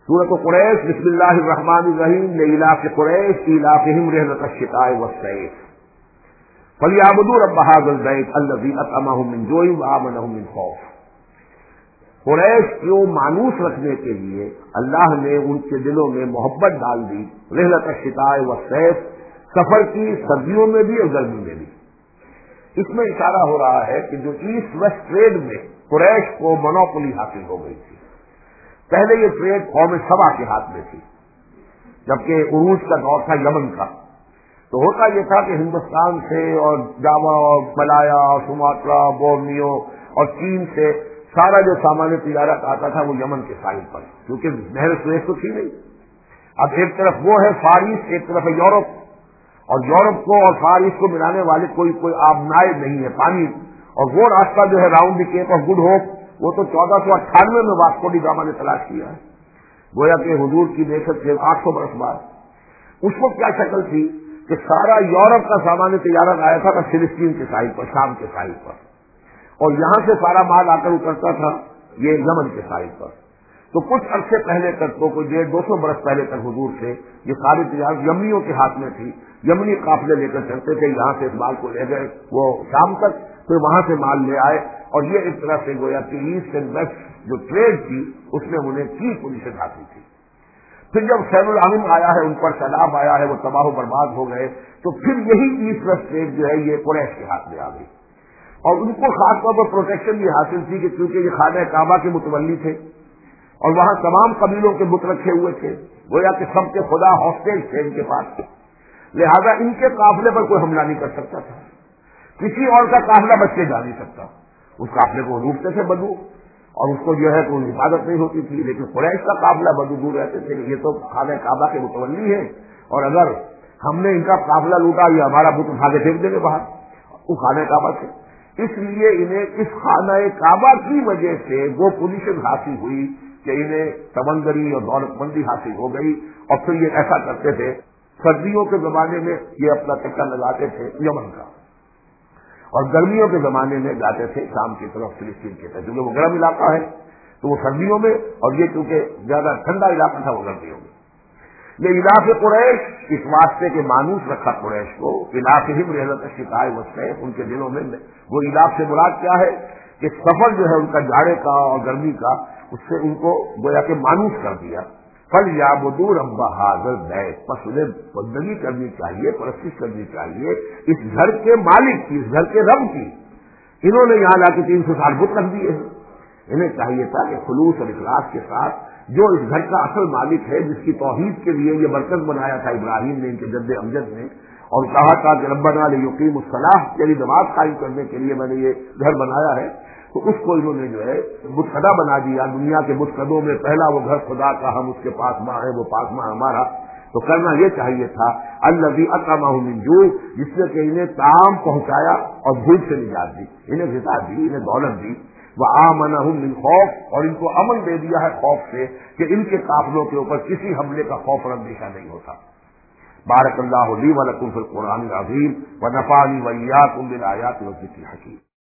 سورۃ قریش بسم اللہ الرحمن الرحیم لإلاف قریش إیلافہم رحلۃ الشتاء والصیف فلیعبدوا رب ھذا البیت الذی اطعمہم من جوع وآمنہم من خوف۔ قریش کو مانوس رکھنے کے لیے اللہ نے ان کے دلوں میں محبت ڈال دی، رحلۃ الشتاء والصیف، سفر کی سردیوں میں بھی اور گرمی میں بھی۔ اس میں اشارہ ہو رہا ہے کہ جو ایسٹ ویسٹ ٹریڈ میں قریش کو مونوپولی حاصل ہو گئی تھی، پہلے یہ ٹریڈ قوم سبا کے ہاتھ میں تھی، جبکہ عروج کا دور تھا یمن کا۔ تو ہوتا یہ تھا کہ ہندوستان سے اور جاوا اور ملایا اور سماٹرا بورنیو اور چین سے سارا جو سامان تجارت آتا تھا وہ یمن کے ساحل پر، کیونکہ نہر سویس تو تھی نہیں۔ اب ایک طرف وہ ہے فارس، ایک طرف ہے یورپ، اور یورپ کو اور فارس کو ملانے والے کوئی آبنائے نہیں ہے پانی، اور وہ راستہ جو ہے round the cape of good hope وہ تو 1498 میں واسکو ڈی گاما نے تلاش کیا ہے، گویا کہ حضور کی بعثت سے 800 برس بعد۔ اس وقت کیا شکل تھی کہ سارا یورپ کا سامان تجارت آیا تھا فلسطین کے ساحل پر، شام کے ساحل پر، اور یہاں سے سارا مال آ کر اترتا تھا یہ یمن کے ساحل پر۔ تو کچھ عرصے پہلے تک تو کوئی 150-200 برس پہلے تک حضور سے یہ ساری تجارت یمنیوں کے ہاتھ میں تھی، یمنی قافلے لے کر چلتے تھے، یہاں سے اس مال کو لے گئے وہ شام تک، پھر وہاں سے مال لے آئے، اور یہ ایک طرح سے گویا کہ ایسٹ اینڈ ویسٹ جو ٹریڈ تھی اس میں انہیں کی پوزیشن حاصل تھی۔ پھر جب سیل العالم آیا ہے، ان پر سیلاب آیا ہے، وہ تباہ و برباد ہو گئے، تو پھر یہی ایسٹ ویسٹ ٹریڈ جو ہے یہ قریش کے ہاتھ میں آ گئی، اور ان کو خاص طور پر پروٹیکشن بھی حاصل تھی کہ کیونکہ یہ خانہ کعبہ کے متولی تھے اور وہاں تمام قبیلوں کے بت رکھے ہوئے تھے، گویا کہ سب کے خدا ہاسٹیج تھے ان کے پاس، لہذا ان کے قافلے پر کوئی حملہ نہیں کر سکتا تھا، کسی اور کا قافلہ بچ کے جا نہیں سکتا، اس قافلے کو لوٹتے تھے بدو، اور اس کو جو ہے کوئی حفاظت نہیں ہوتی تھی، لیکن قریش کا قافلہ بدو دور رہتے تھے کہ یہ تو خانہ کعبہ کے متولی ہے، اور اگر ہم نے ان کا قافلہ لوٹا یہ ہمارا بت اٹھا کے پھینک دیں گے باہر وہ خانہ کعبہ سے۔ اس لیے انہیں اس خانہ کعبہ کی وجہ سے وہ پوزیشن حاصل ہوئی کہ انہیں سمندری اور دولت مندی حاصل ہو گئی، اور پھر یہ ایسا کرتے تھے سردیوں کے زمانے میں یہ اپنا چکر لگاتے تھے یمن کا، اور گرمیوں کے زمانے میں جاتے تھے شام کی طرف فلسطین کی طرف، کیونکہ وہ گرم علاقہ ہے تو وہ سردیوں میں، اور یہ کیونکہ زیادہ ٹھنڈا علاقہ تھا وہ گرمیوں میں۔ یہ علاف قریش اس واسطے کے مانوس رکھا قریش کو، علاقہم رحلۃ الشتاء والصیف، ان کے دلوں میں وہ علاف سے مراد کیا ہے کہ سفر جو ہے ان کا جاڑے کا اور گرمی کا، اس سے ان کو گویا کہ مانوس کر دیا۔ فلیعبدوا رب ھذا البیت، پس انہیں بندگی کرنی چاہیے، پرستش کرنی چاہیے اس گھر کے مالک کی، اس گھر کے رب کی۔ انہوں نے یہاں لا کے 300 سال بت رکھ دیے ہیں، انہیں چاہیے تھا کہ خلوص اور اخلاص کے ساتھ جو اس گھر کا اصل مالک ہے، جس کی توحید کے لیے یہ مرکز بنایا تھا ابراہیم نے، ان کے جد امجد نے، اور کہا تھا کہ ربنا لیقیموا الصلاۃ، تیری نماز قائم کرنے کے لیے میں نے یہ گھر بنایا ہے، تو اس کو انہوں نے جو ہے بت خدا بنا دیا۔ دنیا کے بت خدوں میں پہلا وہ گھر خدا کا، ہم اس کے پاس ماں ہے، وہ پاس ماں ہمارا۔ تو کرنا یہ چاہیے تھا الذی اطعمہم من جوع، جس نے کہ انہیں طعام پہنچایا اور بھوک سے نجات دی، انہیں غذا دی، انہیں دولت دی، وآمنہم من خوف، اور ان کو امن دے دیا ہے خوف سے کہ ان کے قافلوں کے اوپر کسی حملے کا خوف اور اندیشہ نہیں ہوتا۔ بارک اللہ لی ولکم فی القرآن العظیم ونفعنی وإیاکم بالآیات والذکر الحکیم۔